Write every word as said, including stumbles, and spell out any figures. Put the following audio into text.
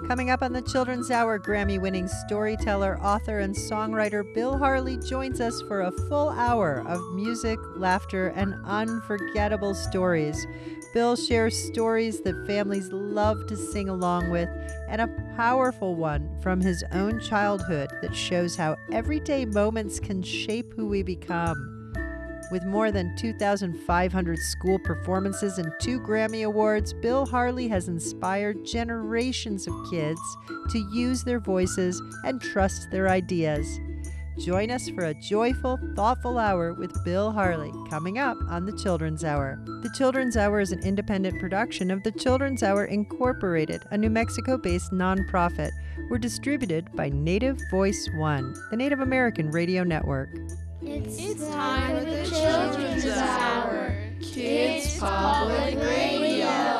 Coming up on the Children's Hour, Grammy-winning storyteller, author, and songwriter Bill Harley joins us for a full hour of music, laughter, and unforgettable stories. Bill shares stories that families love to sing along with, and a powerful one from his own childhood that shows how everyday moments can shape who we become. With more than two thousand five hundred school performances and two Grammy Awards, Bill Harley has inspired generations of kids to use their voices and trust their ideas. Join us for a joyful, thoughtful hour with Bill Harley, coming up on the Children's Hour. The Children's Hour is an independent production of the Children's Hour Incorporated, a New Mexico-based nonprofit. We're distributed by Native Voice One, the Native American radio network. It's, it's time for the Children's Hour, Kids Public Radio.